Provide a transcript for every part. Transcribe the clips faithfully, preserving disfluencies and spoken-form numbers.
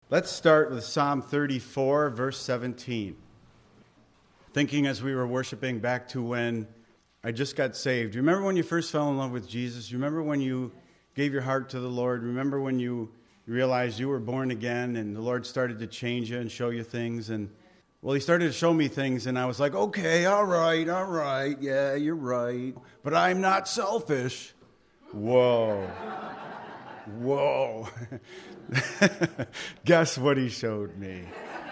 Let's start with Psalm thirty-four, verse seventeen. Thinking as we were worshiping back to when I just got saved. You remember when you first fell in love with Jesus? You remember when you gave your heart to the Lord? Remember when you realized you were born again and the Lord started to change you and show you things? And well, he started to show me things and I was like, okay, all right, all right, yeah, you're right. But I'm not selfish. Whoa. Whoa. Guess what he showed me?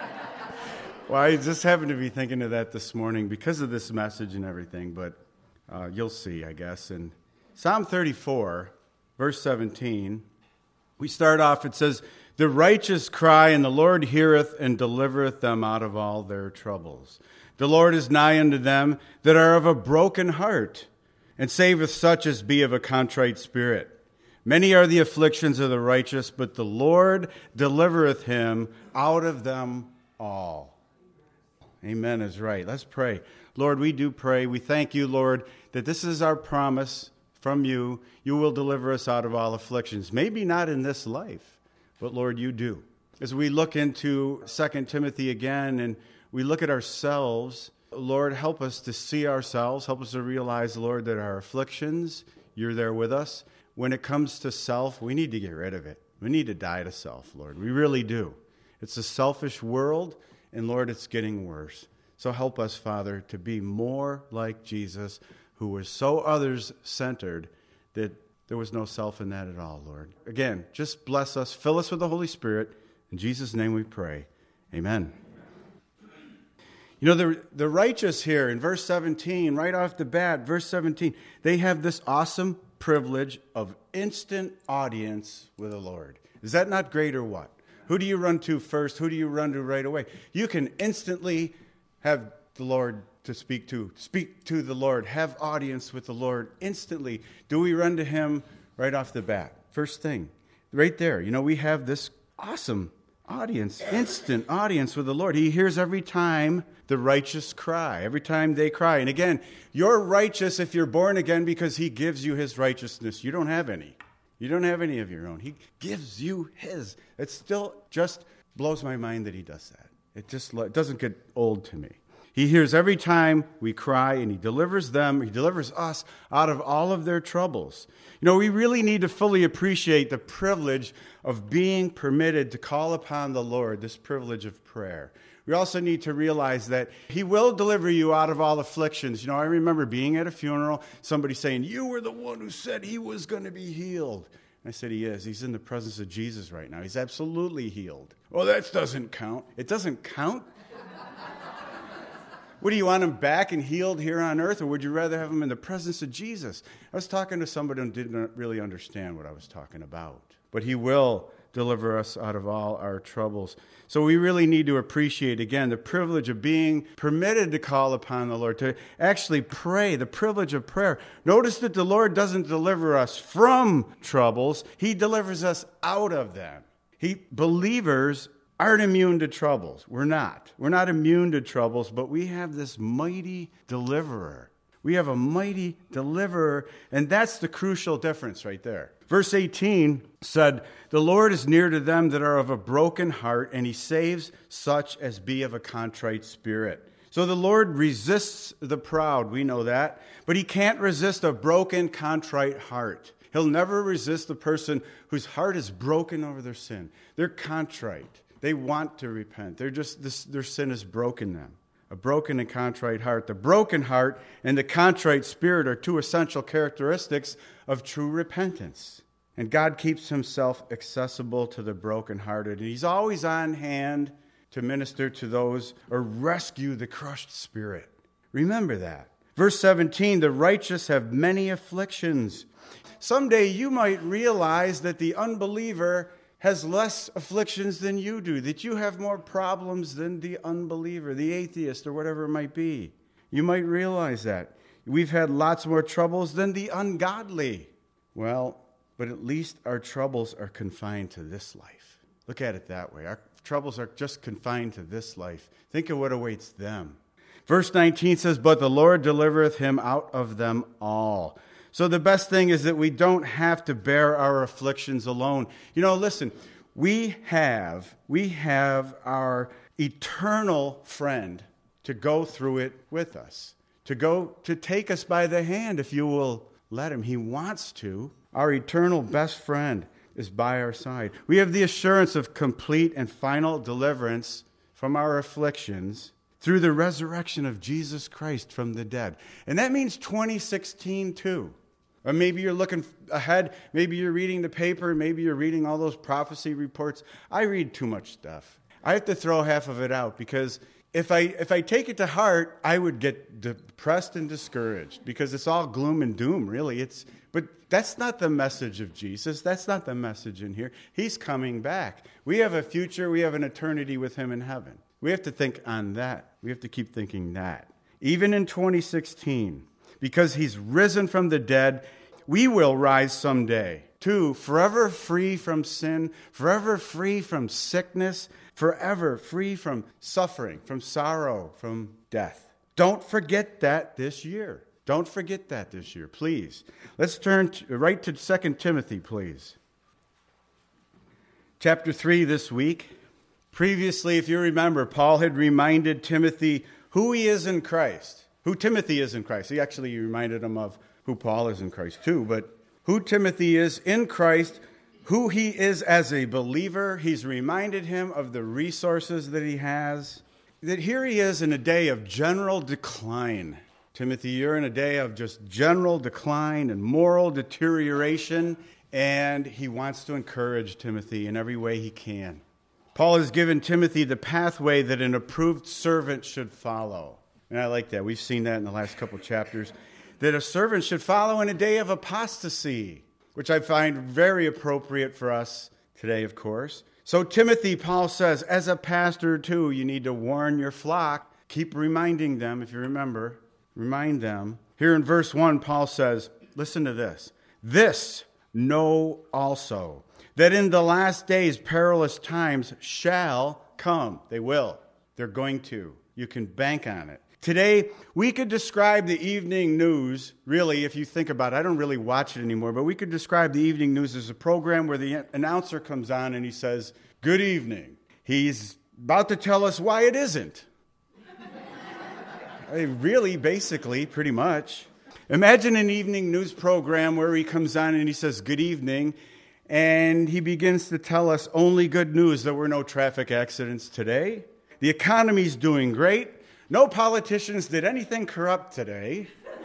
Well, I just happened to be thinking of that this morning because of this message and everything, but uh, you'll see, I guess. In Psalm thirty-four, verse seventeen, we start off, it says, "The righteous cry, and the Lord heareth and delivereth them out of all their troubles. The Lord is nigh unto them that are of a broken heart, and saveth such as be of a contrite spirit. Many are the afflictions of the righteous, but the Lord delivereth him out of them all." Amen is right. Let's pray. Lord, we do pray. We thank you, Lord, that this is our promise from you. You will deliver us out of all afflictions. Maybe not in this life, but Lord, you do. As we look into Second Timothy again and we look at ourselves, Lord, help us to see ourselves. Help us to realize, Lord, that our afflictions, you're there with us. When it comes to self, we need to get rid of it. We need to die to self, Lord. We really do. It's a selfish world, and Lord, it's getting worse. So help us, Father, to be more like Jesus, who was so others-centered that there was no self in that at all, Lord. Again, just bless us. Fill us with the Holy Spirit. In Jesus' name we pray. Amen. You know, the, the righteous here in verse seventeen, right off the bat, verse seventeen, they have this awesome privilege of instant audience with the Lord. Is that not great or what? Who do you run to first? Who do you run to right away? You can instantly have the Lord to speak to. Speak to the Lord. Have audience with the Lord instantly. Do we run to him right off the bat? First thing, right there. You know, we have this awesome audience, instant audience with the Lord. He hears every time the righteous cry, every time they cry. And again, you're righteous if you're born again because he gives you his righteousness. You don't have any. You don't have any of your own. He gives you his. It still just blows my mind that he does that. It just it doesn't get old to me. He hears every time we cry, and he delivers them, he delivers us out of all of their troubles. You know, we really need to fully appreciate the privilege of being permitted to call upon the Lord, this privilege of prayer. We also need to realize that he will deliver you out of all afflictions. You know, I remember being at a funeral, somebody saying, "You were the one who said he was going to be healed." I said, he is. He's in the presence of Jesus right now. He's absolutely healed. Well, that doesn't count. It doesn't count? What, do you want him back and healed here on earth, or would you rather have him in the presence of Jesus? I was talking to somebody who didn't really understand what I was talking about. But he will deliver us out of all our troubles. So we really need to appreciate, again, the privilege of being permitted to call upon the Lord, to actually pray, the privilege of prayer. Notice that the Lord doesn't deliver us from troubles. He delivers us out of them. He, believers aren't immune to troubles. We're not. We're not immune to troubles, but we have this mighty deliverer. We have a mighty deliverer, and that's the crucial difference right there. Verse eighteen said, "The Lord is near to them that are of a broken heart, and he saves such as be of a contrite spirit." So the Lord resists the proud, we know that, but he can't resist a broken, contrite heart. He'll never resist the person whose heart is broken over their sin. They're contrite. They want to repent. They're just this, their sin has broken them. A broken and contrite heart. The broken heart and the contrite spirit are two essential characteristics of true repentance. And God keeps himself accessible to the brokenhearted. And he's always on hand to minister to those or rescue the crushed spirit. Remember that. Verse seventeen, "The righteous have many afflictions." Someday you might realize that the unbeliever has less afflictions than you do, that you have more problems than the unbeliever, the atheist, or whatever it might be. You might realize that. We've had lots more troubles than the ungodly. Well, but at least our troubles are confined to this life. Look at it that way. Our troubles are just confined to this life. Think of what awaits them. Verse nineteen says, "But the Lord delivereth him out of them all." So the best thing is that we don't have to bear our afflictions alone. You know, listen, we have, we have our eternal friend to go through it with us, to go, to take us by the hand, if you will let him. He wants to. Our eternal best friend is by our side. We have the assurance of complete and final deliverance from our afflictions through the resurrection of Jesus Christ from the dead. And that means twenty sixteen too. Or maybe you're looking ahead. Maybe you're reading the paper. Maybe you're reading all those prophecy reports. I read too much stuff. I have to throw half of it out because if I if I take it to heart, I would get depressed and discouraged because it's all gloom and doom, really. It's but that's not the message of Jesus. That's not the message in here. He's coming back. We have a future. We have an eternity with him in heaven. We have to think on that. We have to keep thinking that. Even in twenty sixteen, because he's risen from the dead, we will rise someday, too, forever free from sin, forever free from sickness, forever free from suffering, from sorrow, from death. Don't forget that this year. Don't forget that this year, please. Let's turn to, right to Second Timothy, please. Chapter three this week. Previously, if you remember, Paul had reminded Timothy who he is in Christ, who Timothy is in Christ. He actually reminded him of who Paul is in Christ too, but who Timothy is in Christ, who he is as a believer. He's reminded him of the resources that he has, that here he is in a day of general decline. Timothy, you're in a day of just general decline and moral deterioration, and he wants to encourage Timothy in every way he can. Paul has given Timothy the pathway that an approved servant should follow. And I like that. We've seen that in the last couple chapters. That a servant should follow in a day of apostasy, which I find very appropriate for us today, of course. So Timothy, Paul says, as a pastor too, you need to warn your flock. Keep reminding them, if you remember. Remind them. Here in verse one, Paul says, listen to this. This know also, that in the last days perilous times shall come. They will. They're going to. You can bank on it. Today, we could describe the evening news, really, if you think about it. I don't really watch it anymore, but we could describe the evening news as a program where the announcer comes on and he says, good evening. He's about to tell us why it isn't. I mean, really, basically, pretty much. Imagine an evening news program where he comes on and he says, good evening, and he begins to tell us only good news. There were no traffic accidents today. The economy's doing great. No politicians did anything corrupt today.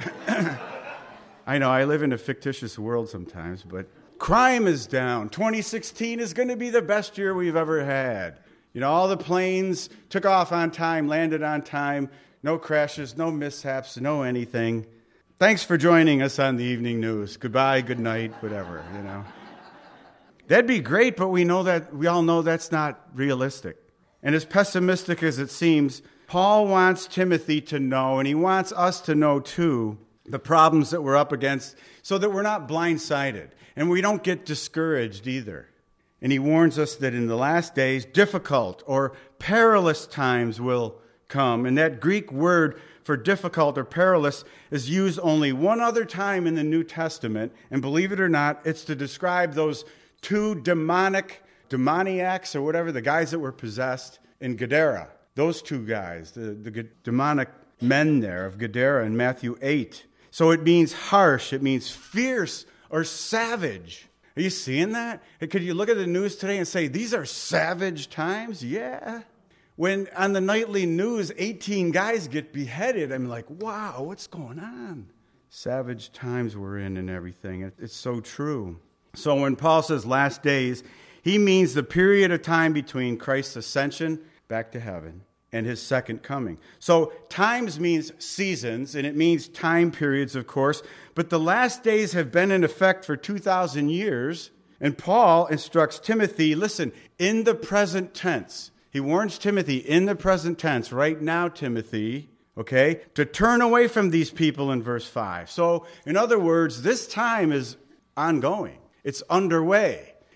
I know, I live in a fictitious world sometimes, but crime is down. twenty sixteen is going to be the best year we've ever had. You know, all the planes took off on time, landed on time, no crashes, no mishaps, no anything. Thanks for joining us on the evening news. Goodbye, good night, whatever, you know. That'd be great, but we know that we all know that's not realistic. And as pessimistic as it seems, Paul wants Timothy to know, and he wants us to know too, the problems that we're up against so that we're not blindsided and we don't get discouraged either. And he warns us that in the last days, difficult or perilous times will come. And that Greek word for difficult or perilous is used only one other time in the New Testament. And believe it or not, it's to describe those two demonic, demoniacs or whatever, the guys that were possessed in Gadara. Those two guys, the, the demonic men there of Gadara in Matthew eight. So it means harsh, it means fierce or savage. Are you seeing that? Could you look at the news today and say, these are savage times? Yeah. When on the nightly news, eighteen guys get beheaded, I'm like, wow, what's going on? Savage times we're in and everything. It's so true. So when Paul says last days, he means the period of time between Christ's ascension back to heaven and his second coming. So times means seasons, and it means time periods, of course. But the last days have been in effect for two thousand years. And Paul instructs Timothy, listen, in the present tense. He warns Timothy in the present tense, right now, Timothy, okay, to turn away from these people in verse five. So, in other words, this time is ongoing. It's underway.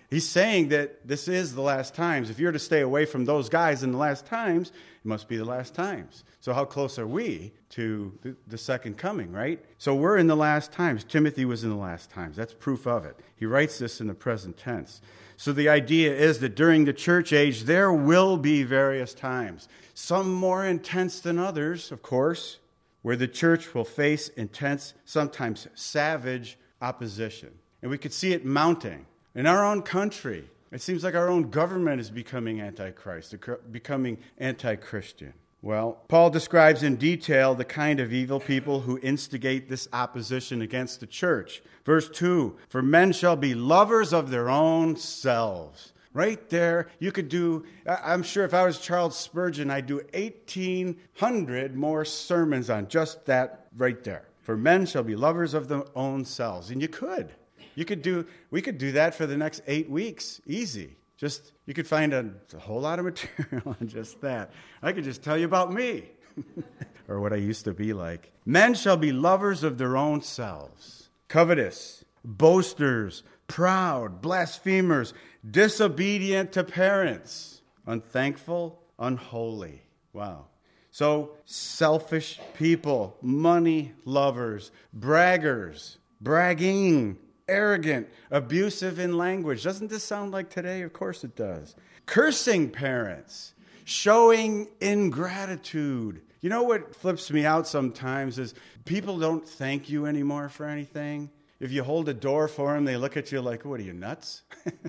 He's saying that this is the last times. If you're to stay away from those guys in the last times, it must be the last times. So how close are we to the, the second coming, right? So we're in the last times. Timothy was in the last times. That's proof of it. He writes this in the present tense. So the idea is that during the church age, there will be various times, some more intense than others, of course, where the church will face intense, sometimes savage opposition. And we could see it mounting. In our own country, it seems like our own government is becoming antichrist, becoming anti-Christian. Well, Paul describes in detail the kind of evil people who instigate this opposition against the church. Verse two, for men shall be lovers of their own selves. Right there, you could do, I'm sure if I was Charles Spurgeon, I'd do eighteen hundred more sermons on just that right there. For men shall be lovers of their own selves. And you could. You could do, we could do that for the next eight weeks, easy. Just, you could find a, a whole lot of material on just that. I could just tell you about me, or what I used to be like. Men shall be lovers of their own selves, covetous, boasters, proud, blasphemers, disobedient to parents, unthankful, unholy. Wow. So, selfish people, money lovers, braggers, bragging, arrogant, abusive in language. Doesn't this sound like today? Of course it does. Cursing parents, showing ingratitude. You know what flips me out sometimes is people don't thank you anymore for anything. If you hold a door for them, they look at you like, what are you, nuts?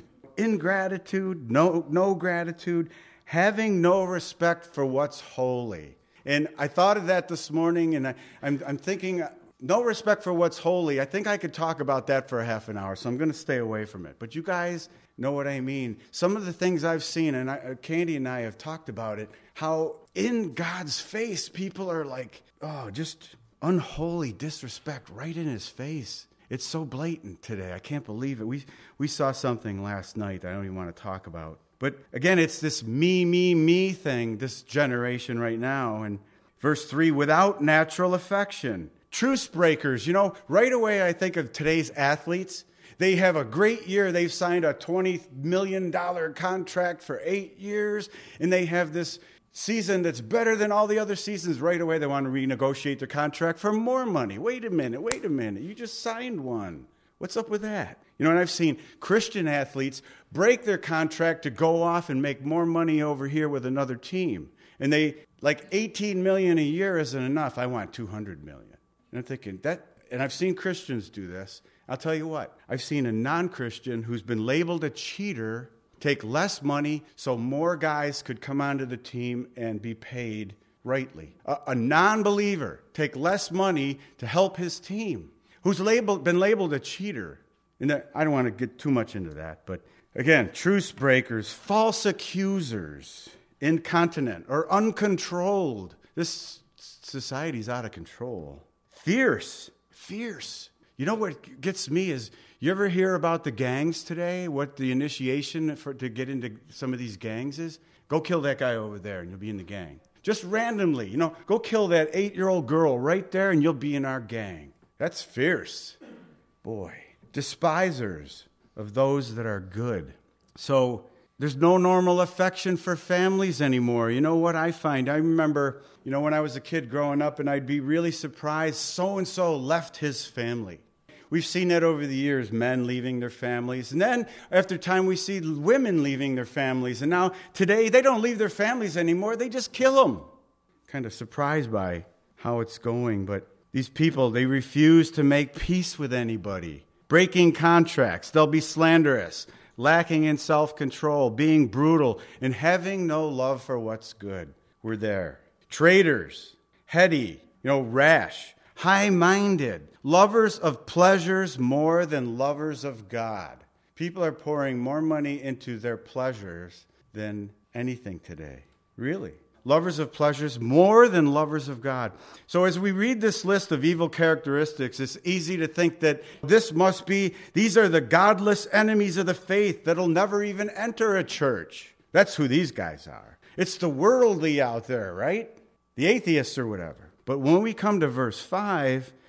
Ingratitude, no, no gratitude, having no respect for what's holy. And I thought of that this morning, and I, I'm, I'm thinking, no respect for what's holy. I think I could talk about that for a half an hour, so I'm going to stay away from it. But you guys know what I mean. Some of the things I've seen, and I, Candy and I have talked about it, how in God's face, people are like, oh, just unholy disrespect right in his face. It's so blatant today. I can't believe it. We we saw something last night that I don't even want to talk about. But again, it's this me, me, me thing, this generation right now. And verse three, without natural affection. Truce breakers. You know, right away I think of today's athletes. They have a great year. They've signed a twenty million dollars contract for eight years. And they have this season that's better than all the other seasons. Right away they want to renegotiate their contract for more money. Wait a minute, wait a minute. You just signed one. What's up with that? You know, and I've seen Christian athletes break their contract to go off and make more money over here with another team. And they, like eighteen million dollars a year isn't enough. I want two hundred million dollars. And I'm thinking, that, and I've seen Christians do this. I'll tell you what, I've seen a non-Christian who's been labeled a cheater take less money so more guys could come onto the team and be paid rightly. A, a non-believer take less money to help his team, who's labeled, been labeled a cheater. And that, I don't want to get too much into that, but again, truce breakers, false accusers, incontinent or uncontrolled. This society's out of control. Fierce, fierce. You know what gets me is, you ever hear about the gangs today? What the initiation for to get into some of these gangs is? Go kill that guy over there and you'll be in the gang. Just randomly, you know, go kill that eight-year-old girl right there and you'll be in our gang. That's fierce. Boy. Despisers of those that are good. So there's no normal affection for families anymore. You know what I find? I remember, you know, when I was a kid growing up, and I'd be really surprised, so-and-so left his family. We've seen that over the years, men leaving their families. And then after time, we see women leaving their families. And now today, they don't leave their families anymore. They just kill them. Kind of surprised by how it's going. But these people, they refuse to make peace with anybody. Breaking contracts. They'll be slanderous, lacking in self-control, being brutal, and having no love for what's good. We're there. Traitors, heady, you know, rash, high-minded, lovers of pleasures more than lovers of God. People are pouring more money into their pleasures than anything today. Really. Lovers of pleasures more than lovers of God. So as we read this list of evil characteristics, it's easy to think that this must be, these are the godless enemies of the faith that'll never even enter a church. That's who these guys are. It's the worldly out there, right? The atheists or whatever. But when we come to verse five,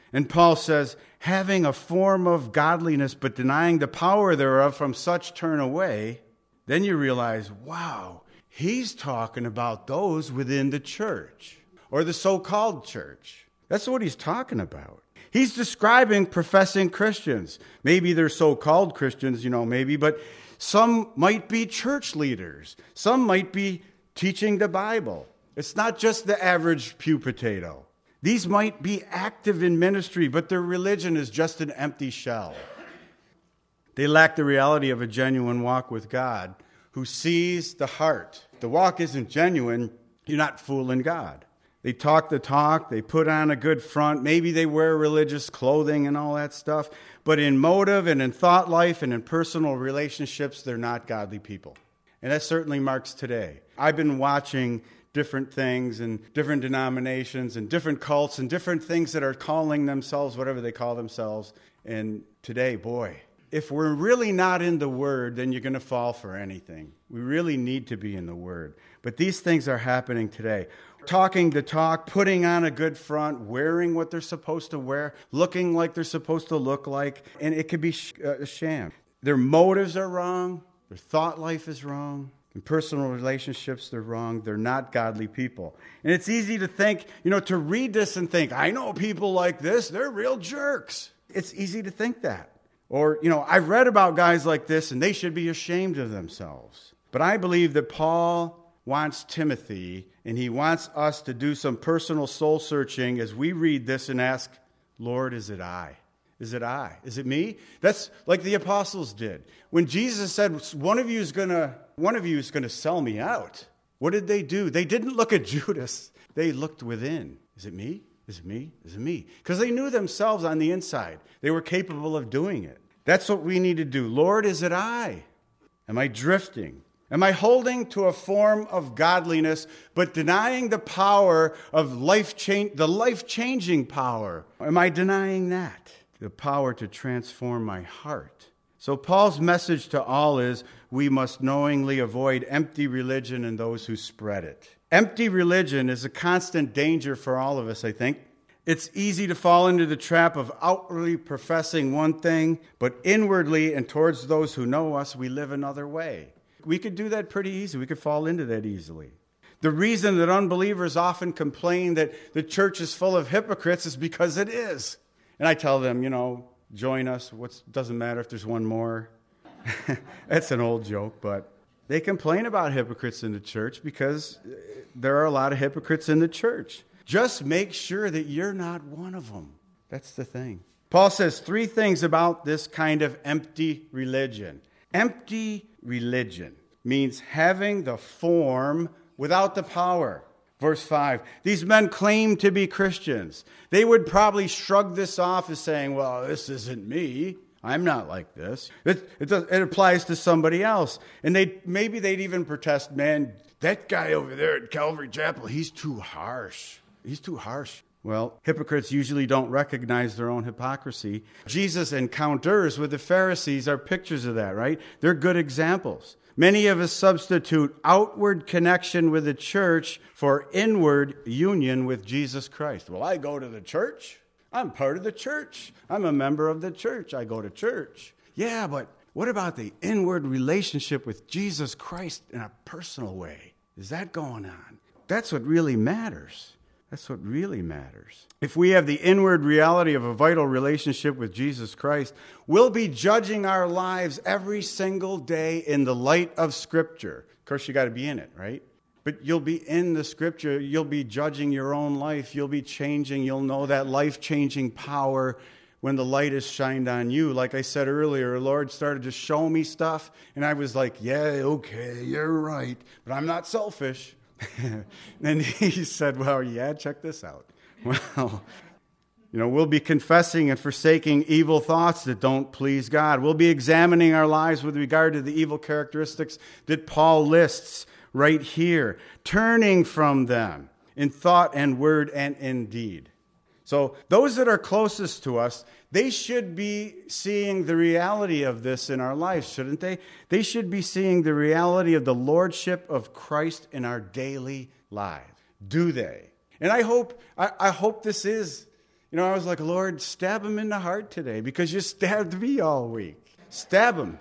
And Paul says, having a form of godliness but denying the power thereof, from such turn away. Then you realize, wow, he's talking about those within the church or the so-called church. That's what he's talking about. He's describing professing Christians. Maybe they're so-called Christians, you know, maybe, but some might be church leaders. Some might be teaching the Bible. It's not just the average pew potato. These might be active in ministry, but their religion is just an empty shell. They lack the reality of a genuine walk with God who sees the heart. If the walk isn't genuine, you're not fooling God. They talk the talk, they put on a good front, maybe they wear religious clothing and all that stuff, but in motive and in thought life and in personal relationships, they're not godly people. And that certainly marks today. I've been watching different things and different denominations and different cults and different things that are calling themselves whatever they call themselves. And today, boy, if we're really not in the Word, then you're going to fall for anything. We really need to be in the Word. But these things are happening today. Talking the talk, putting on a good front, wearing what they're supposed to wear, looking like they're supposed to look like, and it could be a sham. Their motives are wrong. Their thought life is wrong. In personal relationships, they're wrong. They're not godly people. And it's easy to think, you know, to read this and think, I know people like this. They're real jerks. It's easy to think that. Or, you know, I've read about guys like this and they should be ashamed of themselves. But I believe that Paul wants Timothy and he wants us to do some personal soul searching as we read this and ask, Lord, is it I? Is it I? Is it me? That's like the apostles did. When Jesus said, one of you is going to one of you is going to sell me out. What did they do? They didn't look at Judas. They looked within. Is it me? Is it me? Is it me? Because they knew themselves on the inside. They were capable of doing it. That's what we need to do. Lord, is it I? Am I drifting? Am I holding to a form of godliness, but denying the power of life change, the life-changing power? Am I denying that? The power to transform my heart. So Paul's message to all is, we must knowingly avoid empty religion and those who spread it. Empty religion is a constant danger for all of us, I think. It's easy to fall into the trap of outwardly professing one thing, but inwardly and towards those who know us, we live another way. We could do that pretty easy. We could fall into that easily. The reason that unbelievers often complain that the church is full of hypocrites is because it is. And I tell them, you know, join us. It doesn't matter if there's one more. That's an old joke, but they complain about hypocrites in the church because there are a lot of hypocrites in the church. Just make sure that you're not one of them. That's the thing. Paul says three things about this kind of empty religion. Empty religion means having the form without the power. Verse five, these men claim to be Christians. They would probably shrug this off as saying, well, this isn't me. I'm not like this. It, it, does, it applies to somebody else. And they maybe they'd even protest, man, that guy over there at Calvary Chapel, he's too harsh. He's too harsh. Well, hypocrites usually don't recognize their own hypocrisy. Jesus' encounters with the Pharisees are pictures of that, right? They're good examples. Many of us substitute outward connection with the church for inward union with Jesus Christ. Well, I go to the church. I'm part of the church. I'm a member of the church. I go to church. Yeah, but what about the inward relationship with Jesus Christ in a personal way? Is that going on? That's what really matters. That's what really matters. If we have the inward reality of a vital relationship with Jesus Christ, we'll be judging our lives every single day in the light of Scripture. Of course, you got to be in it, right? But you'll be in the Scripture. You'll be judging your own life. You'll be changing. You'll know that life-changing power when the light is shined on you. Like I said earlier, the Lord started to show me stuff, and I was like, yeah, okay, you're right, but I'm not selfish. And then he said, well, yeah, check this out. Well, you know, we'll be confessing and forsaking evil thoughts that don't please God. We'll be examining our lives with regard to the evil characteristics that Paul lists right here, turning from them in thought and word and in deed. So those that are closest to us, they should be seeing the reality of this in our lives, shouldn't they? They should be seeing the reality of the lordship of Christ in our daily lives. Do they? And I hope, I, I hope this is, You know, I was like, Lord, stab him in the heart today because you stabbed me all week. Stab him.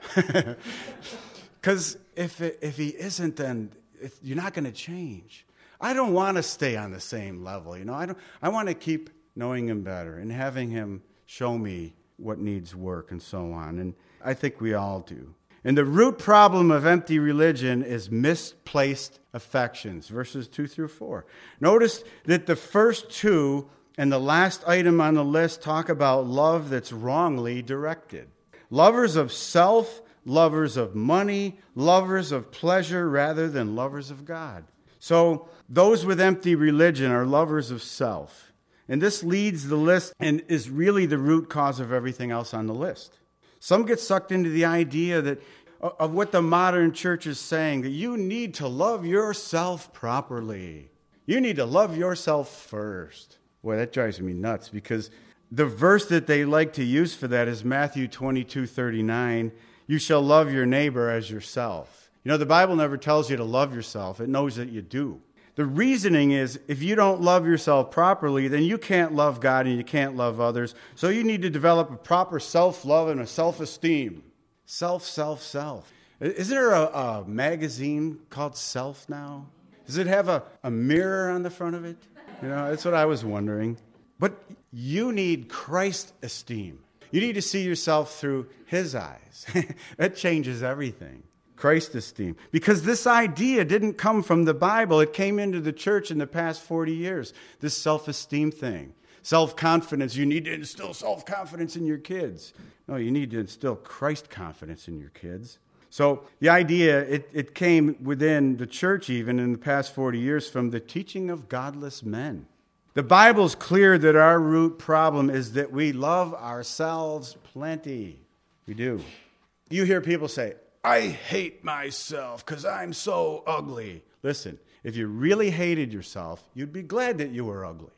Because if, if he isn't, then it, you're not going to change. I don't want to stay on the same level. You know, I don't. I want to keep knowing him better and having him show me what needs work and so on. And I think we all do. And the root problem of empty religion is misplaced affections, verses two through four. Notice that the first two and the last item on the list talk about love that's wrongly directed. Lovers of self, lovers of money, lovers of pleasure rather than lovers of God. So those with empty religion are lovers of self. And this leads the list and is really the root cause of everything else on the list. Some get sucked into the idea that of what the modern church is saying, that you need to love yourself properly. You need to love yourself first. Boy, that drives me nuts because the verse that they like to use for that is Matthew twenty-two thirty-nine. You shall love your neighbor as yourself. You know, the Bible never tells you to love yourself. It knows that you do. The reasoning is if you don't love yourself properly, then you can't love God and you can't love others. So you need to develop a proper self-love and a self-esteem. Self, self, self. Isn't there a, a magazine called Self now? Does it have a, a mirror on the front of it? You know, that's what I was wondering. But you need Christ esteem. You need to see yourself through his eyes. That changes everything. Christ esteem. Because this idea didn't come from the Bible. It came into the church in the past forty years. This self-esteem thing. Self-confidence. You need to instill self-confidence in your kids. No, you need to instill Christ confidence in your kids. So the idea, it, it came within the church even in the past forty years from the teaching of godless men. The Bible's clear that our root problem is that we love ourselves plenty. We do. You hear people say, I hate myself because I'm so ugly. Listen, if you really hated yourself, you'd be glad that you were ugly.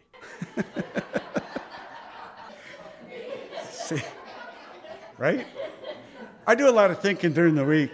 See, right? I do a lot of thinking during the week.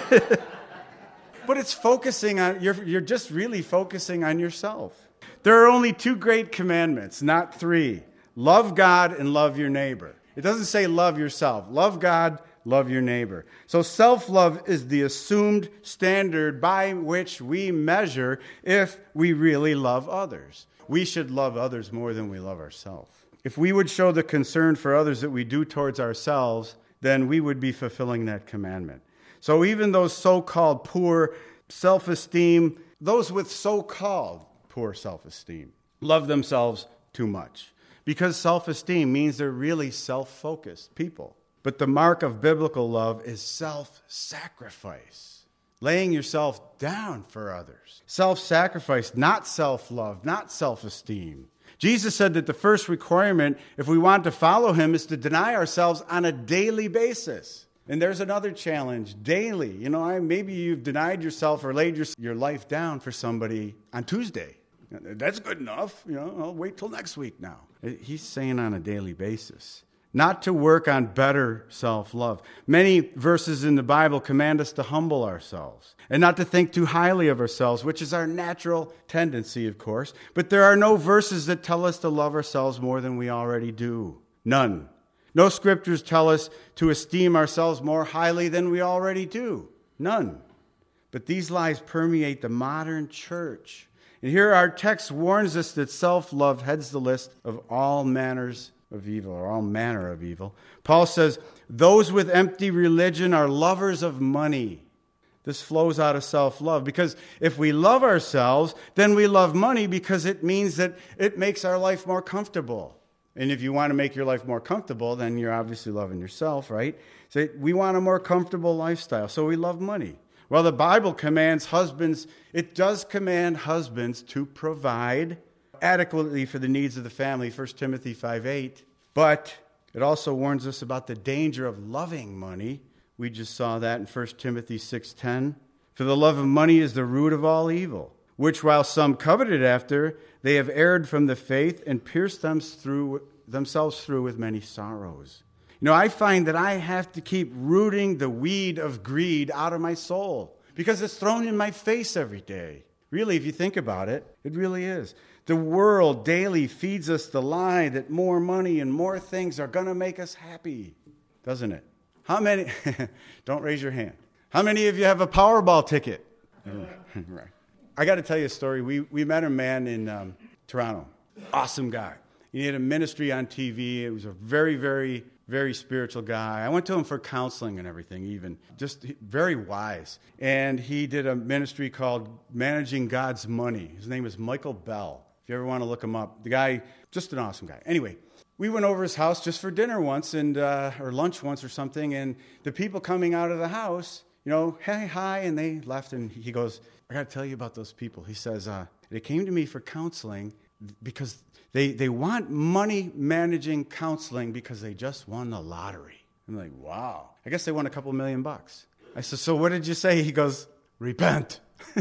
But it's focusing on, you're, you're just really focusing on yourself. There are only two great commandments, not three. Love God and love your neighbor. It doesn't say love yourself. Love God, love your neighbor. So self-love is the assumed standard by which we measure if we really love others. We should love others more than we love ourselves. If we would show the concern for others that we do towards ourselves, then we would be fulfilling that commandment. So even those so-called poor self-esteem, those with so-called poor self-esteem, love themselves too much. Because self-esteem means they're really self-focused people. But the mark of biblical love is self-sacrifice. Laying yourself down for others. Self-sacrifice, not self-love, not self-esteem. Jesus said that the first requirement, if we want to follow him, is to deny ourselves on a daily basis. And there's another challenge, daily. You know, I, maybe you've denied yourself or laid your, your life down for somebody on Tuesday. That's good enough. You know, I'll wait till next week now. He's saying on a daily basis. Not to work on better self-love. Many verses in the Bible command us to humble ourselves and not to think too highly of ourselves, which is our natural tendency, of course. But there are no verses that tell us to love ourselves more than we already do. None. No scriptures tell us to esteem ourselves more highly than we already do. None. But these lies permeate the modern church. And here our text warns us that self-love heads the list of all manners of evil, or all manner of evil. Paul says, those with empty religion are lovers of money. This flows out of self-love, because if we love ourselves, then we love money because it means that it makes our life more comfortable. And if you want to make your life more comfortable, then you're obviously loving yourself, right? So we want a more comfortable lifestyle, so we love money. Well, the Bible commands husbands, it does command husbands to provide adequately for the needs of the family, First Timothy five eight. But it also warns us about the danger of loving money. We just saw that in First Timothy six ten. For the love of money is the root of all evil, which while some coveted after, they have erred from the faith and pierced them through, themselves through with many sorrows. You know, I find that I have to keep rooting the weed of greed out of my soul because it's thrown in my face every day. Really, if you think about it, it really is. The world daily feeds us the lie that more money and more things are going to make us happy, doesn't it? How many, don't raise your hand. How many of you have a Powerball ticket? Right. I got to tell you a story. We we met a man in um, Toronto. Awesome guy. He had a ministry on T V. It was a very, very, very spiritual guy. I went to him for counseling and everything, even. Just very wise. And he did a ministry called Managing God's Money. His name is Michael Bell. If you ever want to look him up. The guy, just an awesome guy. Anyway, we went over his house just for dinner once, and uh, or lunch once or something, and the people coming out of the house, you know, hey, hi, and they left, and he goes, I got to tell you about those people. He says, uh, they came to me for counseling because they, they want money managing counseling because they just won the lottery. I'm like, wow. I guess they won a couple million bucks. I said, so what did you say? He goes, repent.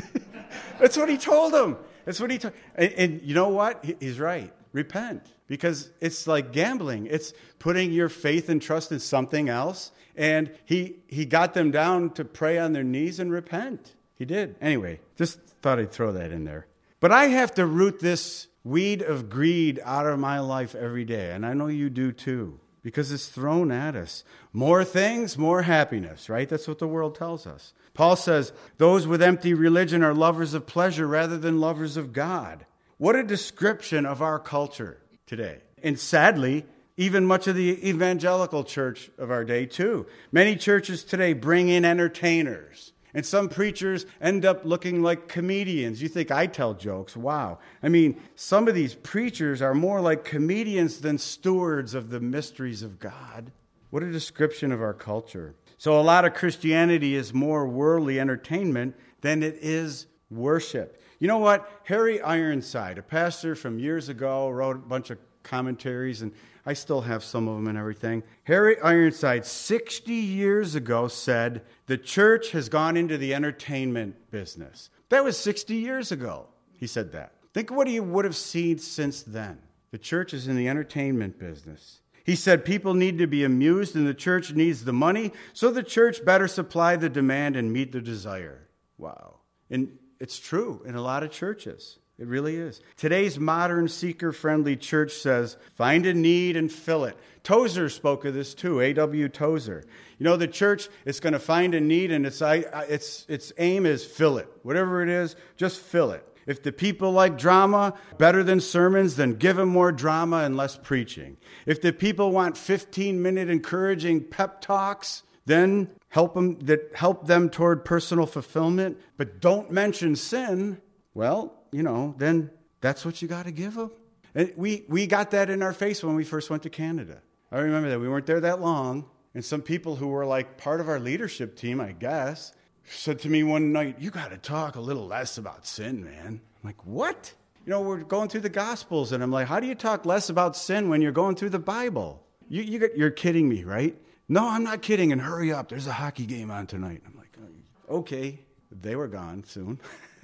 That's what he told them. That's what he told. And, and you know what? He, he's right. Repent. Because it's like gambling. It's putting your faith and trust in something else. And he he got them down to pray on their knees and repent. He did. Anyway, just thought I'd throw that in there. But I have to root this weed of greed out of my life every day. And I know you do too. Because it's thrown at us. More things, more happiness, right? That's what the world tells us. Paul says, those with empty religion are lovers of pleasure rather than lovers of God. What a description of our culture today. And sadly, even much of the evangelical church of our day too. Many churches today bring in entertainers. And some preachers end up looking like comedians. You think I tell jokes? Wow. I mean, some of these preachers are more like comedians than stewards of the mysteries of God. What a description of our culture. So a lot of Christianity is more worldly entertainment than it is worship. You know what? Harry Ironside, a pastor from years ago, wrote a bunch of commentaries, and I still have some of them and everything. Harry Ironside, sixty years ago, said, the church has gone into the entertainment business. That was sixty years ago, he said that. Think of what he would have seen since then. The church is in the entertainment business. He said people need to be amused and the church needs the money, so the church better supply the demand and meet the desire. Wow. And it's true in a lot of churches. It really is. Today's modern seeker-friendly church says, find a need and fill it. Tozer spoke of this too, A W Tozer. You know, the church is going to find a need, and its, its, its aim is fill it. Whatever it is, just fill it. If the people like drama better than sermons, then give them more drama and less preaching. If the people want fifteen-minute encouraging pep talks, then help them, that help them toward personal fulfillment, but don't mention sin, well, you know, then that's what you got to give them. And we, we got that in our face when we first went to Canada. I remember that. We weren't there that long. And some people who were like part of our leadership team, I guess, said to me one night, you got to talk a little less about sin, man. I'm like, what? You know, we're going through the Gospels. And I'm like, how do you talk less about sin when you're going through the Bible? You, you got, you're kidding me, right? No, I'm not kidding. And hurry up. There's a hockey game on tonight. I'm like, okay. They were gone soon.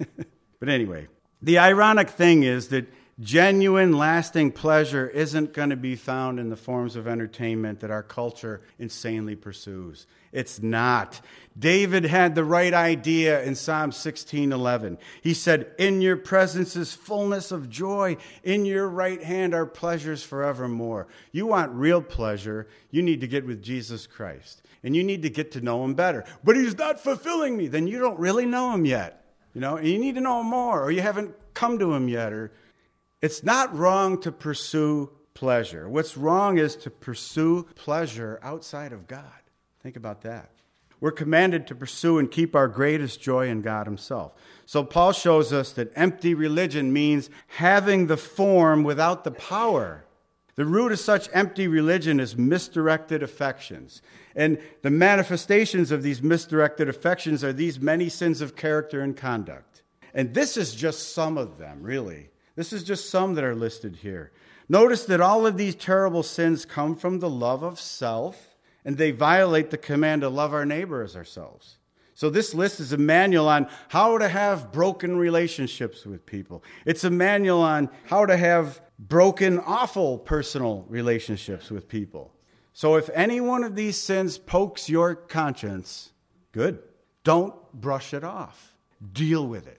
But anyway. The ironic thing is that genuine, lasting pleasure isn't going to be found in the forms of entertainment that our culture insanely pursues. It's not. David had the right idea in Psalm sixteen eleven. He said, in your presence is fullness of joy. In your right hand are pleasures forevermore. You want real pleasure, you need to get with Jesus Christ. And you need to get to know him better. But he's not fulfilling me. Then you don't really know him yet. You know, and you need to know him more, or you haven't come to him yet. Or it's not wrong to pursue pleasure. What's wrong is to pursue pleasure outside of God. Think about that. We're commanded to pursue and keep our greatest joy in God himself. So Paul shows us that empty religion means having the form without the power. The root of such empty religion is misdirected affections. And the manifestations of these misdirected affections are these many sins of character and conduct. And this is just some of them, really. This is just some that are listed here. Notice that all of these terrible sins come from the love of self, and they violate the command to love our neighbor as ourselves. So this list is a manual on how to have broken relationships with people. It's a manual on how to have broken, awful personal relationships with people. So if any one of these sins pokes your conscience, good. Don't brush it off. Deal with it.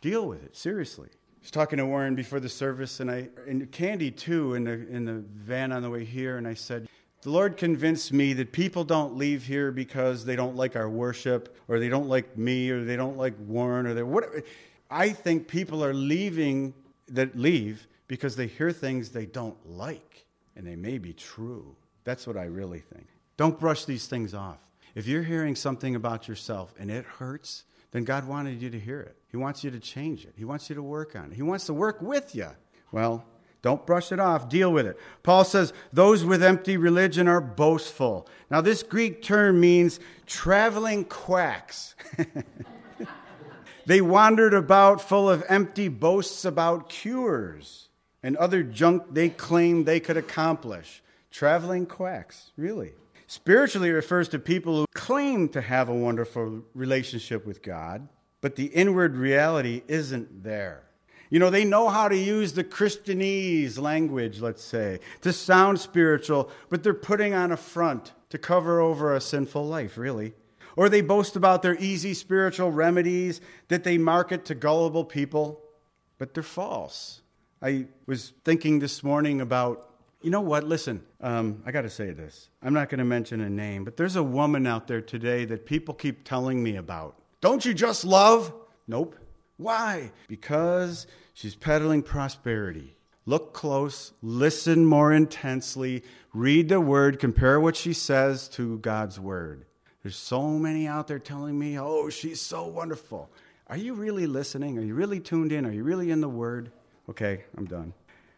Deal with it, seriously. I was talking to Warren before the service, and I and Candy too, in the in the van on the way here, and I said, the Lord convinced me that people don't leave here because they don't like our worship, or they don't like me, or they don't like Warren, or they whatever. I think people are leaving that leave because they hear things they don't like, and they may be true. That's what I really think. Don't brush these things off. If you're hearing something about yourself and it hurts, then God wanted you to hear it. He wants you to change it. He wants you to work on it. He wants to work with you. Well, don't brush it off. Deal with it. Paul says, those with empty religion are boastful. Now, this Greek term means traveling quacks. They wandered about full of empty boasts about cures and other junk they claimed they could accomplish. Traveling quacks, really. Spiritually, it refers to people who claim to have a wonderful relationship with God, but the inward reality isn't there. You know, they know how to use the Christianese language, let's say, to sound spiritual, but they're putting on a front to cover over a sinful life, really. Or they boast about their easy spiritual remedies that they market to gullible people, but they're false. I was thinking this morning about, you know what, listen, um, I got to say this. I'm not going to mention a name, but there's a woman out there today that people keep telling me about. Don't you just love? Nope. Why? Because she's peddling prosperity. Look close, listen more intensely, read the word, compare what she says to God's word. There's so many out there telling me, oh, she's so wonderful. Are you really listening? Are you really tuned in? Are you really in the word? Okay, I'm done.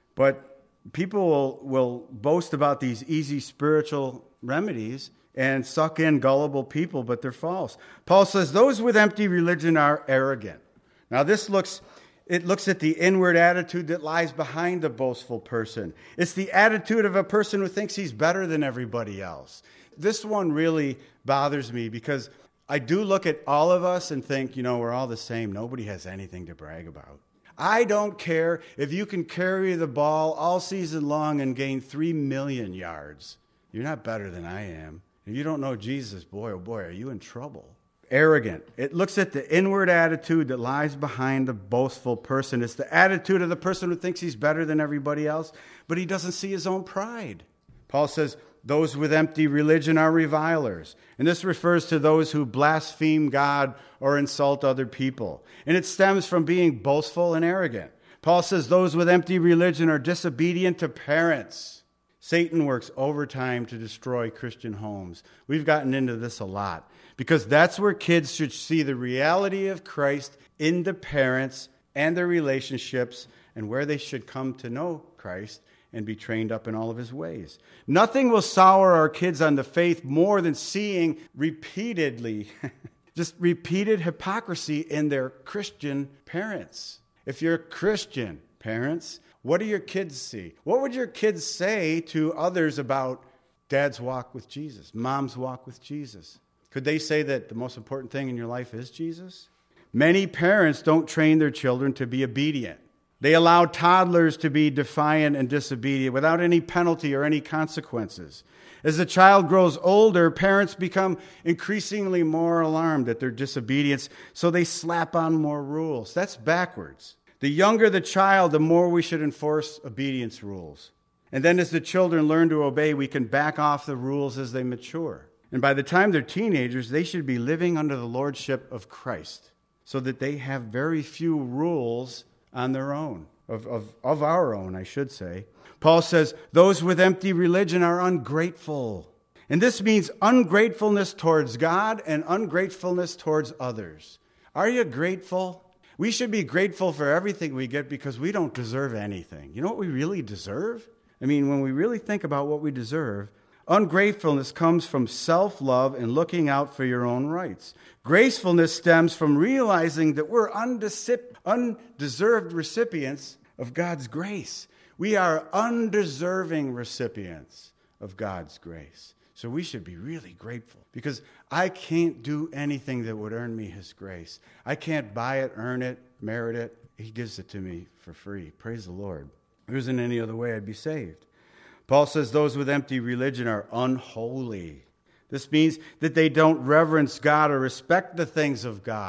But people will, will boast about these easy spiritual remedies and suck in gullible people, but they're false. Paul says, those with empty religion are arrogant. Now this looks, it looks at the inward attitude that lies behind the boastful person. It's the attitude of a person who thinks he's better than everybody else. This one really bothers me because I do look at all of us and think, you know, we're all the same. Nobody has anything to brag about. I don't care if you can carry the ball all season long and gain three million yards. You're not better than I am. If you don't know Jesus, boy, oh boy, are you in trouble. Arrogant. It looks at the inward attitude that lies behind the boastful person. It's the attitude of the person who thinks he's better than everybody else, but he doesn't see his own pride. Paul says, those with empty religion are revilers. And this refers to those who blaspheme God or insult other people. And it stems from being boastful and arrogant. Paul says those with empty religion are disobedient to parents. Satan works overtime to destroy Christian homes. We've gotten into this a lot because that's where kids should see the reality of Christ in the parents and their relationships and where they should come to know Christ and be trained up in all of his ways. Nothing will sour our kids on the faith more than seeing repeatedly, just repeated hypocrisy in their Christian parents. If you're Christian parents, what do your kids see? What would your kids say to others about dad's walk with Jesus, mom's walk with Jesus? Could they say that the most important thing in your life is Jesus? Many parents don't train their children to be obedient. They allow toddlers to be defiant and disobedient without any penalty or any consequences. As the child grows older, parents become increasingly more alarmed at their disobedience, so they slap on more rules. That's backwards. The younger the child, the more we should enforce obedience rules. And then as the children learn to obey, we can back off the rules as they mature. And by the time they're teenagers, they should be living under the lordship of Christ, so that they have very few rules on their own, of, of, of our own, I should say. Paul says, those with empty religion are ungrateful. And this means ungratefulness towards God and ungratefulness towards others. Are you grateful? We should be grateful for everything we get because we don't deserve anything. You know what we really deserve? I mean, when we really think about what we deserve, ungratefulness comes from self-love and looking out for your own rights. Gracefulness stems from realizing that we're undesip- undeserved recipients of God's grace. We are undeserving recipients of God's grace. So we should be really grateful because I can't do anything that would earn me his grace. I can't buy it, earn it, merit it. He gives it to me for free. Praise the Lord. There isn't any other way I'd be saved. Paul says those with empty religion are unholy. This means that they don't reverence God or respect the things of God.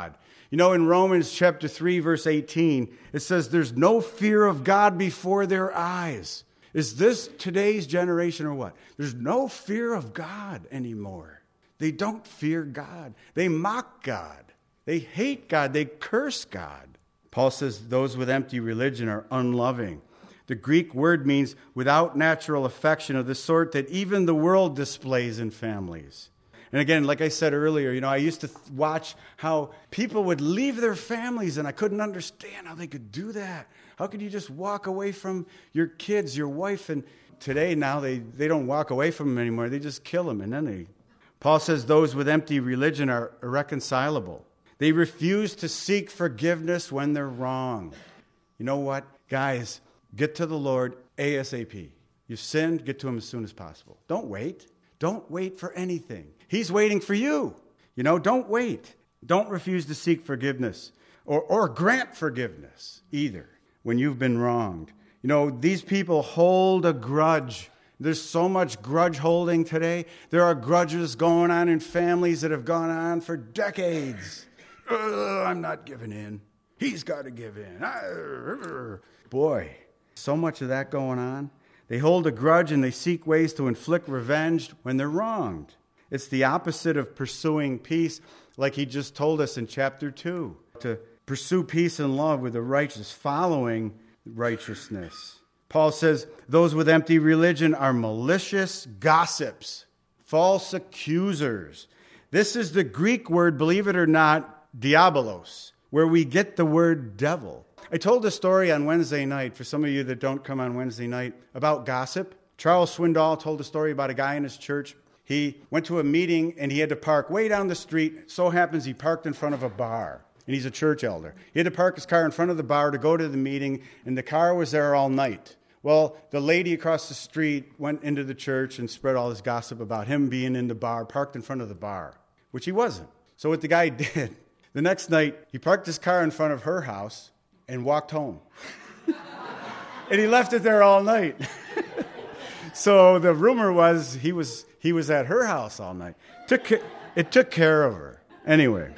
You know, in Romans chapter three, verse eighteen, it says there's no fear of God before their eyes. Is this today's generation or what? There's no fear of God anymore. They don't fear God. They mock God. They hate God. They curse God. Paul says those with empty religion are unloving. The Greek word means without natural affection of the sort that even the world displays in families. And again, like I said earlier, you know, I used to watch how people would leave their families, and I couldn't understand how they could do that. How could you just walk away from your kids, your wife? And today, now, they, they don't walk away from them anymore. They just kill them, and then they... Paul says those with empty religion are irreconcilable. They refuse to seek forgiveness when they're wrong. You know what? Guys, get to the Lord ASAP. You've sinned, get to him as soon as possible. Don't wait. Don't wait for anything. He's waiting for you. You know, don't wait. Don't refuse to seek forgiveness or, or grant forgiveness either when you've been wronged. You know, these people hold a grudge. There's so much grudge holding today. There are grudges going on in families that have gone on for decades. Uh, I'm not giving in. He's got to give in. Uh, boy, so much of that going on. They hold a grudge and they seek ways to inflict revenge when they're wronged. It's the opposite of pursuing peace, like he just told us in chapter two. To pursue peace and love with the righteous, following righteousness. Paul says those with empty religion are malicious gossips, false accusers. This is the Greek word, believe it or not, diabolos, where we get the word devil. I told a story on Wednesday night, for some of you that don't come on Wednesday night, about gossip. Charles Swindoll told a story about a guy in his church. He went to a meeting and he had to park way down the street. So happens he parked in front of a bar, and he's a church elder. He had to park his car in front of the bar to go to the meeting, and the car was there all night. Well, the lady across the street went into the church and spread all this gossip about him being in the bar, parked in front of the bar, which he wasn't. So what the guy did, the next night, he parked his car in front of her house and walked home. And he left it there all night. So the rumor was he was he was at her house all night. Took it took care of her. Anyway.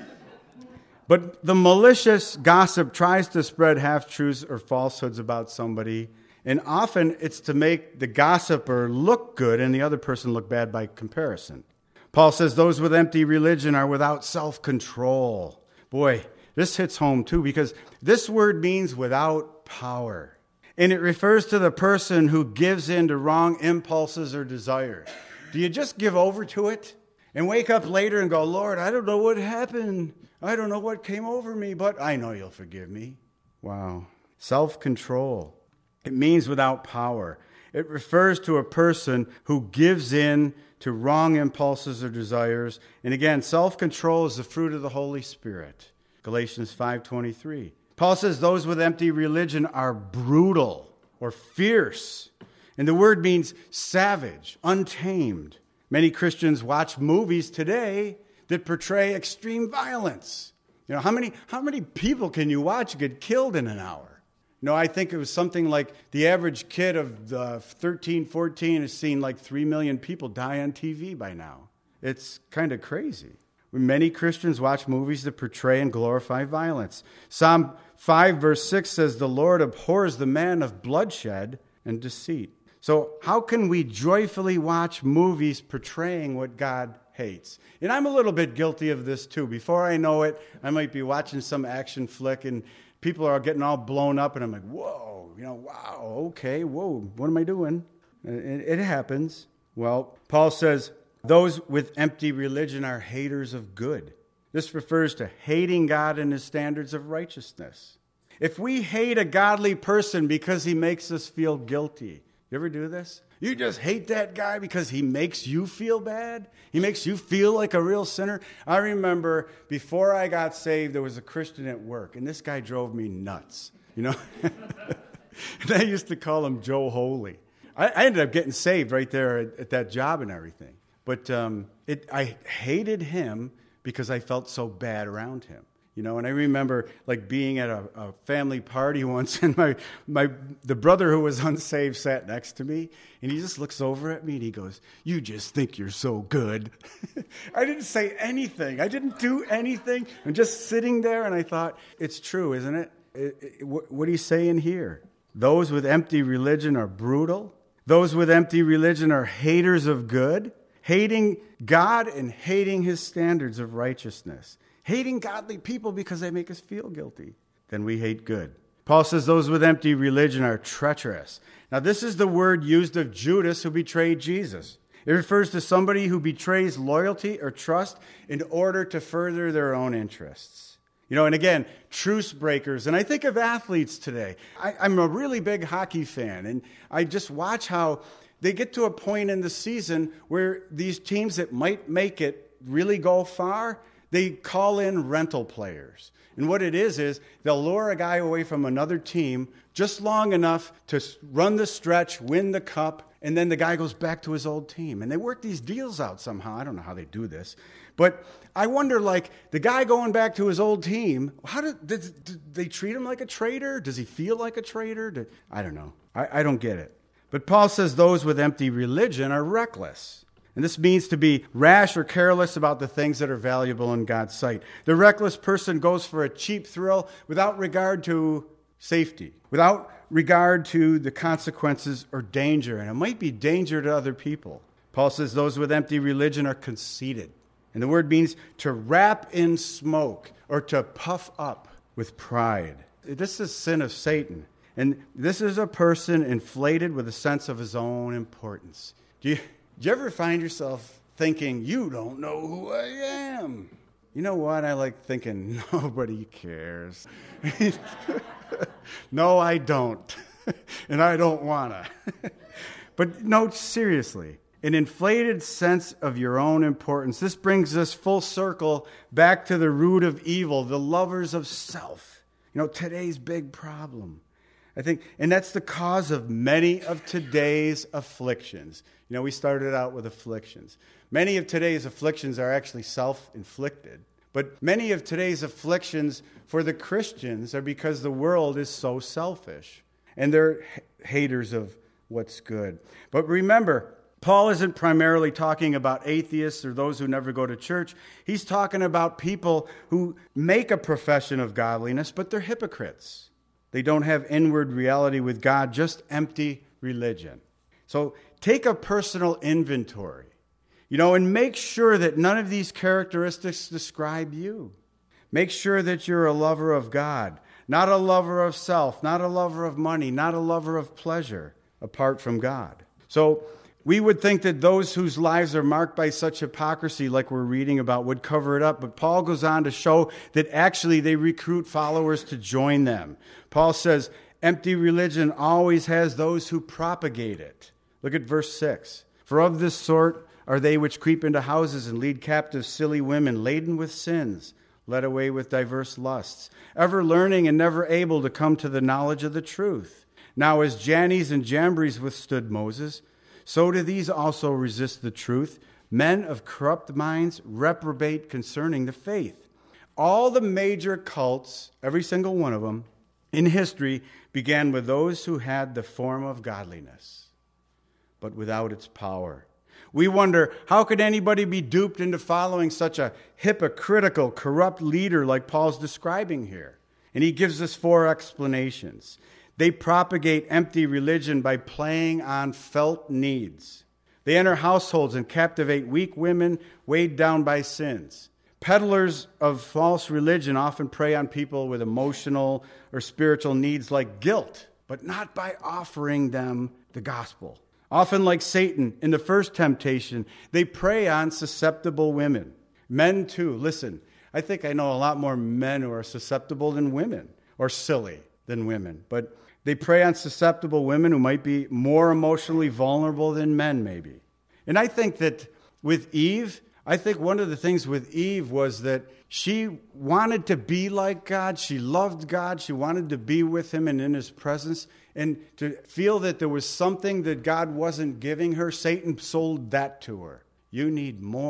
But the malicious gossip tries to spread half-truths or falsehoods about somebody, and often it's to make the gossiper look good and the other person look bad by comparison. Paul says those with empty religion are without self-control. Boy, this hits home too, because this word means without power. And it refers to the person who gives in to wrong impulses or desires. Do you just give over to it and wake up later and go, Lord, I don't know what happened. I don't know what came over me, but I know you'll forgive me. Wow. Self-control. It means without power. It refers to a person who gives in to wrong impulses or desires. And again, self-control is the fruit of the Holy Spirit. Galatians five twenty-three. Paul says those with empty religion are brutal or fierce. And the word means savage, untamed. Many Christians watch movies today that portray extreme violence. You know, how many how many people can you watch get killed in an hour? You know, I think it was something like the average kid of uh, thirteen, fourteen has seen like three million people die on T V by now. It's kind of crazy. Many Christians watch movies that portray and glorify violence. Psalm five verse six says, the Lord abhors the man of bloodshed and deceit. So how can we joyfully watch movies portraying what God hates? And I'm a little bit guilty of this too. Before I know it, I might be watching some action flick and people are getting all blown up and I'm like, whoa, you know, wow, okay, whoa, what am I doing? It, it happens. Well, Paul says, those with empty religion are haters of good. This refers to hating God and his standards of righteousness. If we hate a godly person because he makes us feel guilty, you ever do this? You just hate that guy because he makes you feel bad? He makes you feel like a real sinner? I remember before I got saved, there was a Christian at work, and this guy drove me nuts. You know? And I used to call him Joe Holy. I, I ended up getting saved right there at, at that job and everything. But um, it, I hated him because I felt so bad around him. You know, and I remember like being at a, a family party once, and my my the brother who was unsaved sat next to me, and he just looks over at me and he goes, "You just think you're so good." I didn't say anything. I didn't do anything. I'm just sitting there, and I thought, it's true, isn't it? it, it what, what are you saying here? Those with empty religion are brutal. Those with empty religion are haters of good, hating God and hating his standards of righteousness. Hating godly people because they make us feel guilty. Then we hate good. Paul says those with empty religion are treacherous. Now, this is the word used of Judas who betrayed Jesus. It refers to somebody who betrays loyalty or trust in order to further their own interests. You know, and again, truce breakers. And I think of athletes today. I, I'm a really big hockey fan, and I just watch how they get to a point in the season where these teams that might make it really go far, they call in rental players. And what it is, is they'll lure a guy away from another team just long enough to run the stretch, win the cup, and then the guy goes back to his old team. And they work these deals out somehow. I don't know how they do this. But I wonder, like, the guy going back to his old team, how do, did, did they treat him like a traitor? Does he feel like a traitor? Did, I don't know. I, I don't get it. But Paul says those with empty religion are reckless. And this means to be rash or careless about the things that are valuable in God's sight. The reckless person goes for a cheap thrill without regard to safety, without regard to the consequences or danger. And it might be danger to other people. Paul says those with empty religion are conceited. And the word means to wrap in smoke or to puff up with pride. This is sin of Satan. And this is a person inflated with a sense of his own importance. Do you, do you ever find yourself thinking, you don't know who I am? You know what? I like thinking, nobody cares. No, I don't. And I don't want to. But no, seriously. An inflated sense of your own importance. This brings us full circle back to the root of evil, the lovers of self. You know, today's big problem. I think, and that's the cause of many of today's afflictions. You know, we started out with afflictions. Many of today's afflictions are actually self-inflicted. But many of today's afflictions for the Christians are because the world is so selfish. And they're haters of what's good. But remember, Paul isn't primarily talking about atheists or those who never go to church. He's talking about people who make a profession of godliness, but they're hypocrites. They don't have inward reality with God, just empty religion. So take a personal inventory, you know, and make sure that none of these characteristics describe you. Make sure that you're a lover of God, not a lover of self, not a lover of money, not a lover of pleasure apart from God. So we would think that those whose lives are marked by such hypocrisy, like we're reading about, would cover it up. But Paul goes on to show that actually they recruit followers to join them. Paul says, empty religion always has those who propagate it. Look at verse six. For of this sort are they which creep into houses and lead captive silly women, laden with sins, led away with diverse lusts, ever learning and never able to come to the knowledge of the truth. Now as Jannes and Jambres withstood Moses, so do these also resist the truth. Men of corrupt minds reprobate concerning the faith. All the major cults, every single one of them, in history began with those who had the form of godliness, but without its power. We wonder, how could anybody be duped into following such a hypocritical, corrupt leader like Paul's describing here? And he gives us four explanations. They propagate empty religion by playing on felt needs. They enter households and captivate weak women weighed down by sins. Peddlers of false religion often prey on people with emotional or spiritual needs like guilt, but not by offering them the gospel. Often like Satan in the first temptation, they prey on susceptible women. Men too, listen, I think I know a lot more men who are susceptible than women, or silly than women, but they prey on susceptible women who might be more emotionally vulnerable than men, maybe. And I think that with Eve, I think one of the things with Eve was that she wanted to be like God. She loved God. She wanted to be with him and in his presence. And to feel that there was something that God wasn't giving her, Satan sold that to her. You need more.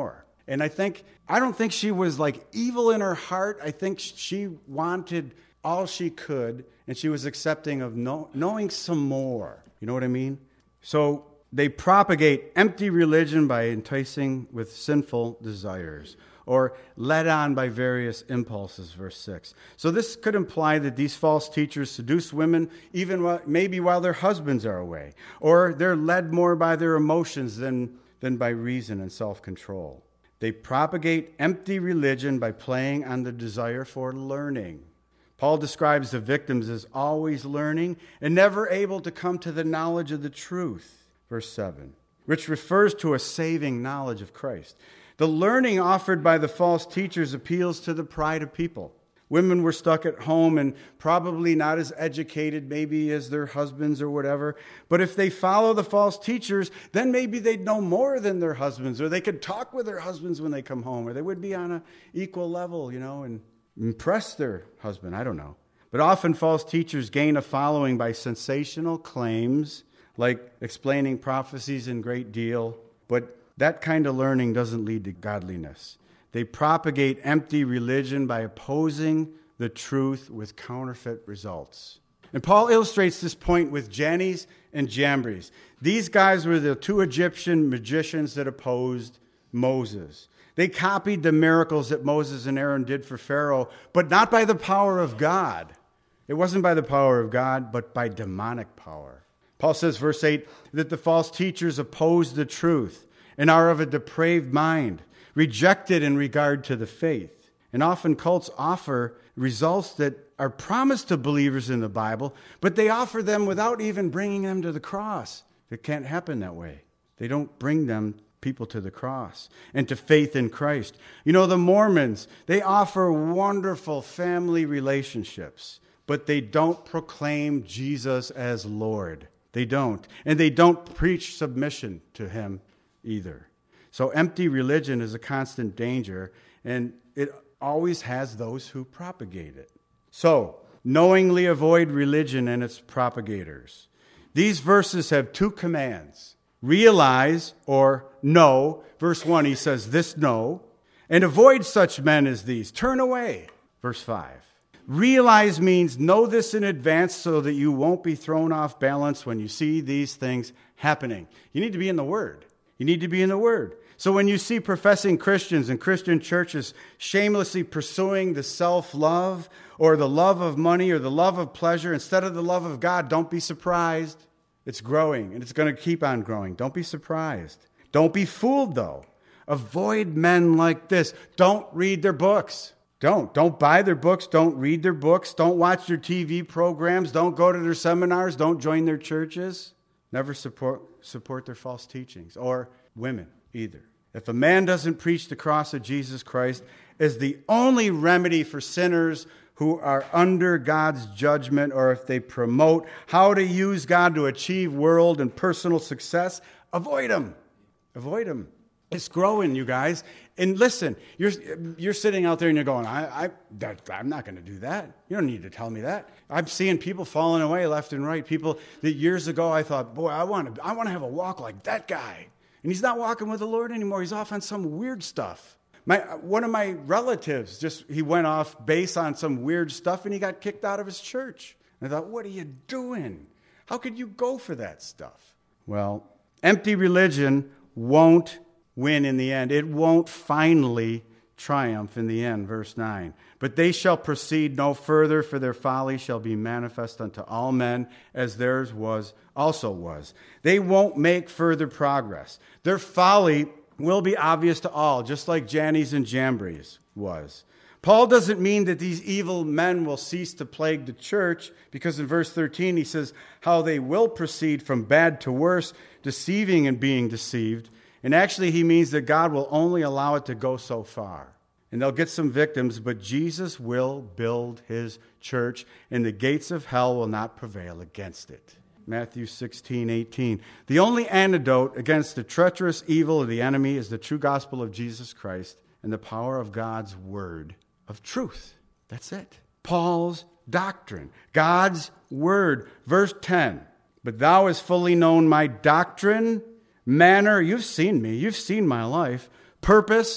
And I think, I don't think she was like evil in her heart. I think she wanted all she could, and she was accepting of know, knowing some more. You know what I mean? So they propagate empty religion by enticing with sinful desires, or led on by various impulses, verse six. So this could imply that these false teachers seduce women even while, maybe while their husbands are away, or they're led more by their emotions than, than by reason and self-control. They propagate empty religion by playing on the desire for learning. Paul describes the victims as always learning and never able to come to the knowledge of the truth. Verse seven, which refers to a saving knowledge of Christ. The learning offered by the false teachers appeals to the pride of people. Women were stuck at home and probably not as educated maybe as their husbands or whatever. But if they follow the false teachers, then maybe they'd know more than their husbands, or they could talk with their husbands when they come home, or they would be on an equal level, you know, and impress their husband. I don't know. But often false teachers gain a following by sensational claims, like explaining prophecies in great deal, but that kind of learning doesn't lead to godliness. They propagate empty religion by opposing the truth with counterfeit results. And Paul illustrates this point with Jannes and Jambres. These guys were the two Egyptian magicians that opposed Moses. They copied the miracles that Moses and Aaron did for Pharaoh, but not by the power of God. It wasn't by the power of God, but by demonic power. Paul says, verse eight, that the false teachers oppose the truth and are of a depraved mind, rejected in regard to the faith. And often cults offer results that are promised to believers in the Bible, but they offer them without even bringing them to the cross. It can't happen that way. They don't bring them, people, to the cross and to faith in Christ. You know, the Mormons, they offer wonderful family relationships, but they don't proclaim Jesus as Lord. They don't. And they don't preach submission to him either. So empty religion is a constant danger, and it always has those who propagate it. So, knowingly avoid religion and its propagators. These verses have two commands. Realize, or know. Verse one, he says, this know. And avoid such men as these. Turn away. Verse five. Realize means know this in advance so that you won't be thrown off balance when you see these things happening. You need to be in the Word. You need to be in the Word. So when you see professing Christians and Christian churches shamelessly pursuing the self-love or the love of money or the love of pleasure instead of the love of God, don't be surprised. It's growing, and it's going to keep on growing. Don't be surprised. Don't be fooled, though. Avoid men like this. Don't read their books. Don't. Don't buy their books. Don't read their books. Don't watch their T V programs. Don't go to their seminars. Don't join their churches. Never support support their false teachings, or women either. If a man doesn't preach the cross of Jesus Christ as the only remedy for sinners who are under God's judgment, or if they promote how to use God to achieve world and personal success, avoid them. Avoid them. It's growing, you guys. And listen, you're you're sitting out there and you're going, I, I, that, I'm not going to do that. You don't need to tell me that. I'm seeing people falling away left and right. People that years ago I thought, boy, I want to I want to have a walk like that guy. And he's not walking with the Lord anymore. He's off on some weird stuff. My One of my relatives, just he went off base on some weird stuff and he got kicked out of his church. And I thought, what are you doing? How could you go for that stuff? Well, empty religion won't win in the end. It won't finally triumph in the end. Verse nine. But they shall proceed no further, for their folly shall be manifest unto all men, as theirs was also was. They won't make further progress. Their folly will be obvious to all, just like Jannes and Jambres was. Paul doesn't mean that these evil men will cease to plague the church, because in verse thirteen he says how they will proceed from bad to worse, deceiving and being deceived. And actually, he means that God will only allow it to go so far. And they'll get some victims, but Jesus will build his church, and the gates of hell will not prevail against it. Matthew sixteen eighteen. The only antidote against the treacherous evil of the enemy is the true gospel of Jesus Christ and the power of God's word of truth. That's it. Paul's doctrine. God's word. Verse ten. But thou hast fully known my doctrine, manner, you've seen me, you've seen my life, purpose,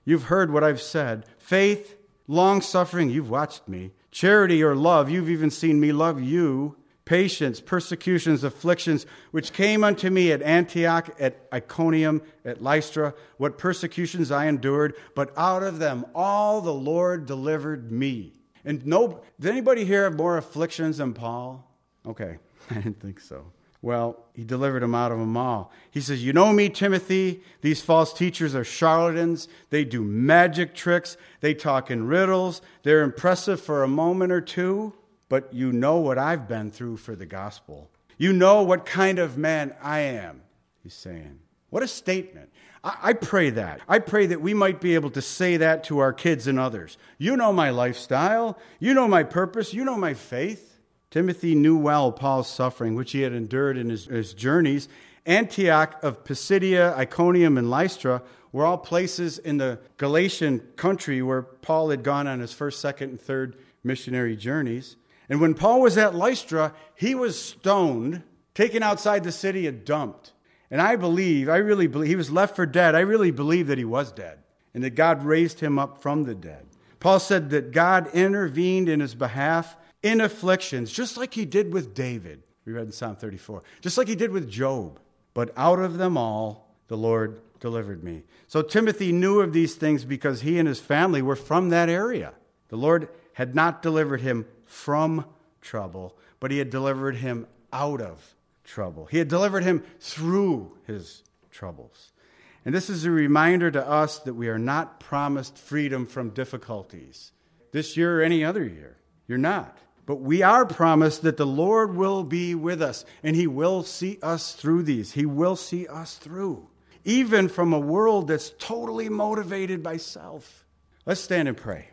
you've heard what I've said. Faith, long-suffering, you've watched me. Charity or love, you've even seen me love you. Patience, persecutions, afflictions, which came unto me at Antioch, at Iconium, at Lystra, what persecutions I endured, but out of them all the Lord delivered me. And no, did anybody here have more afflictions than Paul? Okay, I didn't think so. Well, he delivered him out of them all. He says, you know me, Timothy, these false teachers are charlatans. They do magic tricks. They talk in riddles. They're impressive for a moment or two. But you know what I've been through for the gospel. You know what kind of man I am, he's saying. What a statement. I, I pray that. I pray that we might be able to say that to our kids and others. You know my lifestyle. You know my purpose. You know my faith. Timothy knew well Paul's suffering, which he had endured in his, his journeys. Antioch of Pisidia, Iconium, and Lystra were all places in the Galatian country where Paul had gone on his first, second, and third missionary journeys. And when Paul was at Lystra, he was stoned, taken outside the city and dumped. And I believe, I really believe, he was left for dead. I really believe that he was dead and that God raised him up from the dead. Paul said that God intervened in his behalf in afflictions, just like he did with David. We read in Psalm thirty-four. Just like he did with Job. But out of them all, the Lord delivered me. So Timothy knew of these things because he and his family were from that area. The Lord had not delivered him from trouble, but he had delivered him out of trouble. He had delivered him through his troubles. And this is a reminder to us that we are not promised freedom from difficulties this year or any other year. You're not. But we are promised that the Lord will be with us, and he will see us through these. He will see us through, even from a world that's totally motivated by self. Let's stand and pray.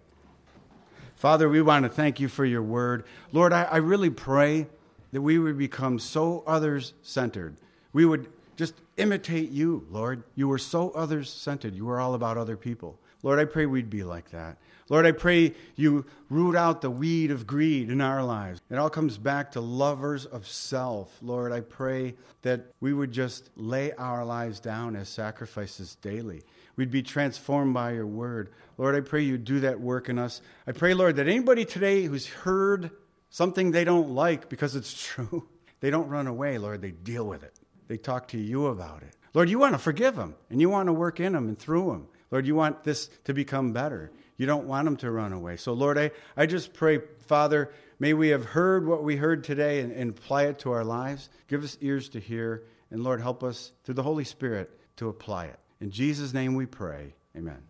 Father, we want to thank you for your word. Lord, I, I really pray that we would become so others-centered. We would just imitate you, Lord. You were so others-centered. You were all about other people. Lord, I pray we'd be like that. Lord, I pray you root out the weed of greed in our lives. It all comes back to lovers of self. Lord, I pray that we would just lay our lives down as sacrifices daily. We'd be transformed by your word. Lord, I pray you do that work in us. I pray, Lord, that anybody today who's heard something they don't like because it's true, they don't run away, Lord. They deal with it. They talk to you about it. Lord, you want to forgive them, and you want to work in them and through them. Lord, you want this to become better. You don't want them to run away. So, Lord, I, I just pray, Father, may we have heard what we heard today and, and apply it to our lives. Give us ears to hear, and Lord, help us through the Holy Spirit to apply it. In Jesus' name we pray. Amen.